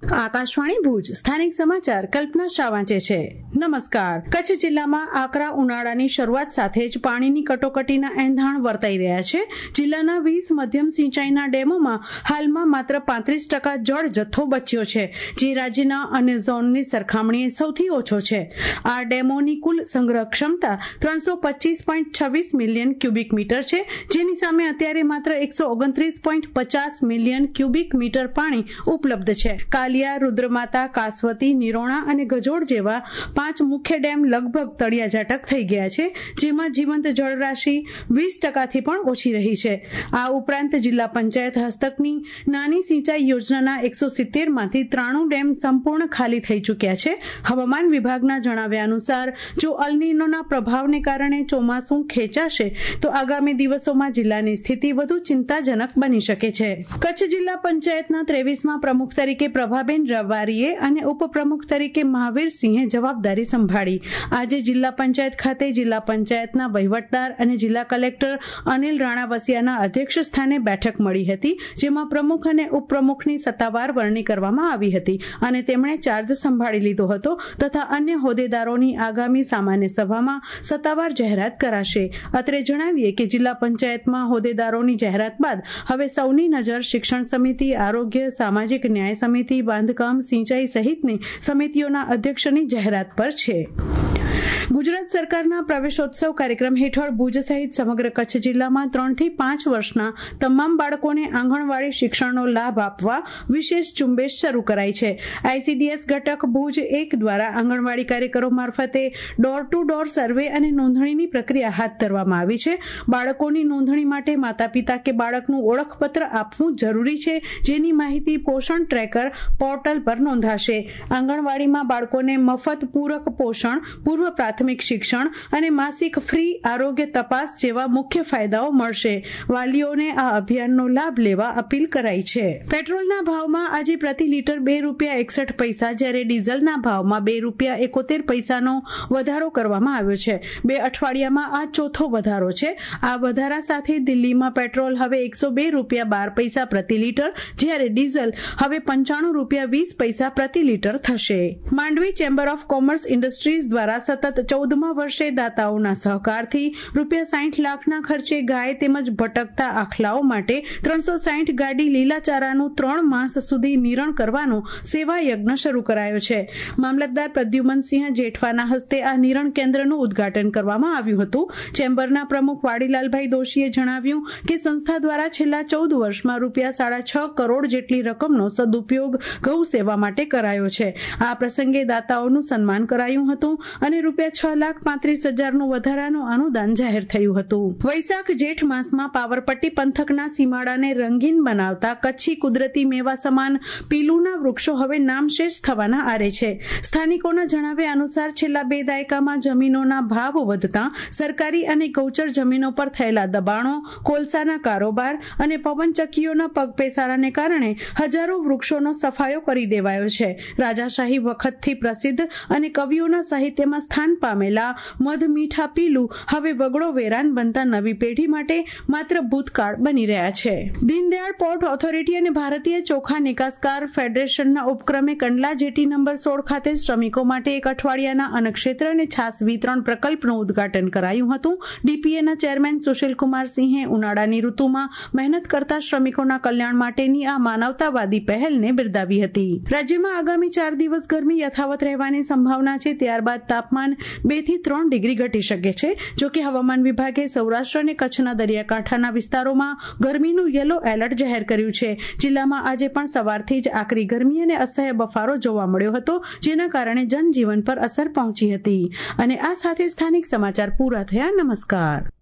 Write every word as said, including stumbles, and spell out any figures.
આકાશવાણી ભુજ સ્થાનિક સમાચાર કલ્પના શાહ વાંચે છે. નમસ્કાર. કચ્છ જિલ્લામાં આકરા ઉનાળાની શરૂઆત સાથે જ પાણીની કટોકટીના એંધાણ વર્તાઈ રહ્યા છે. જિલ્લાના વીસ મધ્યમ સિંચાઈના ડેમોમાં હાલમાં માત્ર પાંત્રીસ ટકા જળ જથ્થો બચ્યો છે, જે રાજ્યના અન્ય ઝોનની સરખામણીએ સૌથી ઓછો છે. આ ડેમોની કુલ સંગ્રહ ક્ષમતા ત્રણસો પચીસ પોઈન્ટ છવ્વીસ મિલિયન ક્યુબિક મીટર છે, જેની સામે અત્યારે માત્ર એકસો ઓગણત્રીસ પોઈન્ટ પચાસ મિલિયન ક્યુબિક મીટર પાણી ઉપલબ્ધ છે. કાલિયા, રુદ્રમાતા, કાસવતી, નિરોણા અને ગજોડ જેવા પાંચ મુખ્ય ડેમ લગભગ તળિયાઝાટક થઈ ગયા છે, જેમાં જીવંત જળરાશિ વીસ ટકાથી પણ ઓછી રહી છે. આ ઉપરાંત જિલ્લા પંચાયત હસ્તકની નાની સિંચાઈ યોજનાના એકસો સિત્તેર માંથી ત્રાણું ડેમ સંપૂર્ણ ખાલી થઈ ચૂક્યા છે. હવામાન વિભાગના જણાવ્યા અનુસાર જો અલનીનોના પ્રભાવને કારણે ચોમાસું ખેંચાશે તો આગામી દિવસોમાં જિલ્લાની સ્થિતિ વધુ ચિંતાજનક બની શકે છે. કચ્છ જિલ્લા પંચાયતના ત્રેવીસમાં પ્રમુખ તરીકે પ્રભાબેન રવારીએ અને ઉપપ્રમુખ તરીકે મહાવીરસિંહે જવાબદારી સંભાળી. આજે જિલ્લા પંચાયત ખાતે જિલ્લા પંચાયતના વહીવટદાર અને જિલ્લા કલેક્ટર અનિલ રાણાવસિયાના અધ્યક્ષ સ્થાને બેઠક મળી હતી, જેમાં પ્રમુખ અને ઉપપ્રમુખની સત્તાવાર વરણી કરવામાં આવી હતી અને તેમણે ચાર્જ સંભાળી લીધો હતો તથા અન્ય હોદ્દેદારોની આગામી સામાન્ય સભામાં સત્તાવાર જાહેરાત કરાશે. અત્રે જણાવીએ કે જિલ્લા પંચાયતમાં હોદ્દેદારોની જાહેરાત બાદ હવે સૌની નજર શિક્ષણ સમિતિ, આરોગ્ય, સામાજિક ન્યાય સમિતિ, બાંધકામ, સિંચાઈ સહિતની સમિતિઓના અધ્યક્ષની જાહેરાત પર છે. ગુજરાત સરકારના પ્રવેશોત્સવ કાર્યક્રમ હેઠળ ભુજ સહિત સમગ્ર કચ્છ જિલ્લામાં ત્રણ થી પાંચ વર્ષના તમામ બાળકોને આંગણવાડી શિક્ષણનો લાભ આપવા વિશેષ ઝુંબેશ શરૂ કરાઈ છે. આઈસીડીએસ ઘટક ભુજ એક દ્વારા આંગણવાડી કાર્યકરો મારફતે ડોર ટુ ડોર સર્વે અને નોંધણીની પ્રક્રિયા હાથ ધરવામાં આવી છે. બાળકોની નોંધણી માટે માતા પિતા કે બાળકનું ઓળખપત્ર આપવું જરૂરી છે, જેની માહિતી પોષણ ટ્રેકર પોર્ટલ પર નોંધાશે. આંગણવાડીમાં બાળકોને મફત પૂરક પોષણ, પૂર્વ પ્રાથમિક શિક્ષણ અને માસિક ફ્રી આરોગ્ય તપાસ જેવા મુખ્ય ફાયદાઓ મળશે. વાલીઓને આ અભિયાનનો લાભ લેવા અપીલ કરાઈ છે. પેટ્રોલના ભાવમાં આજે પ્રતિ લીટર બે રૂપિયા એકસઠ પૈસા જ્યારે ડીઝલના ભાવમાં બે રૂપિયા એકોતેર પૈસાનો વધારો કરવામાં આવ્યો છે. બે અઠવાડિયામાં આ ચોથો વધારો છે. આ વધારા સાથે દિલ્હીમાં પેટ્રોલ હવે એકસો બે રૂપિયા બાર પૈસા પ્રતિ લીટર, જ્યારે ડીઝલ હવે પંચાણું રૂપિયા વીસ પૈસા પ્રતિ લીટર થશે. Mandvi chamber of commerce industries દ્વારા સતત ચૌદમા વર્ષે દાતાઓના સહકારથી રૂપિયા સાઠ લાખના ખર્ચે ગાય તેમજ ભટકતા આખલાઓ માટે ત્રણસો સાઠ ગાડી લીલાચારાનું ત્રણ માસ સુધી નિરણ કરવાનો સેવા યજ્ઞ શરૂ કરાયો છે. મામલતદાર પ્રદ્યુમનસિંહ જેઠવાના હસ્તે આ નિરણ કેન્દ્રનું ઉદ્ઘાટન કરવામાં આવ્યું હતું. ચેમ્બરના પ્રમુખ વાડીલાલભાઈ દોશીએ જણાવ્યું કે સંસ્થા દ્વારા છેલ્લા ચૌદ વર્ષમાં રૂપિયા સાડા છ કરોડ જેટલી રકમનો સદુપયોગ ગૌ સેવા માટે કરાયો છે. આ પ્રસંગે દાતાઓનું સન્માન કરાયું હતું અને રૂપિયા છ લાખ પાંત્રીસ હજારનું વધારાનું અનુદાન જાહેર થયું હતું. વૈશાખ જેઠ માસમાં પાવરપટ્ટી પંથકના સીમાડાને રંગીન બનાવતા કચ્છી કુદરતી મેવા સમાન પીલુના વૃક્ષો હવે નામશેષ થવાના આરે છે. સ્થાનિકોના જણાવ્યા અનુસાર છેલ્લા બે દાયકામાં જમીનોના ભાવ વધતા સરકારી અને ગૌચર જમીનો પર થયેલા દબાણો, કોલસાના કારોબાર અને પવનચક્કીઓના પગપેસારાને કારણે હજારો વૃક્ષોનો સફાયો કરી દેવાયો છે. રાજાશાહી વખતથી પ્રસિદ્ધ અને કવિઓના સાહિત્યમાં સ્થાન પામેલા મધ મીઠા પીલું હવે વગડો વેરાન બનતા નવી પેઢી માટે માત્ર ભૂતકાળ બની રહ્યા છે. દીનદયાળ પોર્ટ ઓથોરિટી અને ભારતીય ચોખા નિકાસકાર ફેડરેશનના ઉપક્રમે કંડલા જેટી નંબર સોળ ખાતે શ્રમિકો માટે એક અઠવાડિયાના અન્નક્ષેત્ર અને છાસ વિતરણ પ્રકલ્પનું ઉદ્ઘાટન કરાયું હતું. ડીપીએના ચેરમેન સુશીલકુમાર સિંહે ઉનાળાની ઋતુમાં મહેનત કરતા શ્રમિકોના કલ્યાણ માટેની આ માનવતાવાદી પહેલને બિરદાવી હતી. રાજ્યમાં આગામી ચાર દિવસ ગરમી યથાવત રહેવાની સંભાવના છે. ત્યારબાદ તાપમાન બે થી ત્રણ ડિગ્રી ઘટી શકે છે. જોકે હવામાન વિભાગે સૌરાષ્ટ્ર અને કચ્છના દરિયાકાંઠાના વિસ્તારોમાં ગરમીનું યલો એલર્ટ જાહેર કર્યું છે. જિલ્લામાં આજે પણ સવારથી જ આકરી ગરમી અને અસહ્ય બફારો જોવા મળ્યો હતો, જેના કારણે જનજીવન પર અસર પહોંચી હતી. અને આ સાથે સ્થાનિક સમાચાર પૂરા થયા. નમસ્કાર.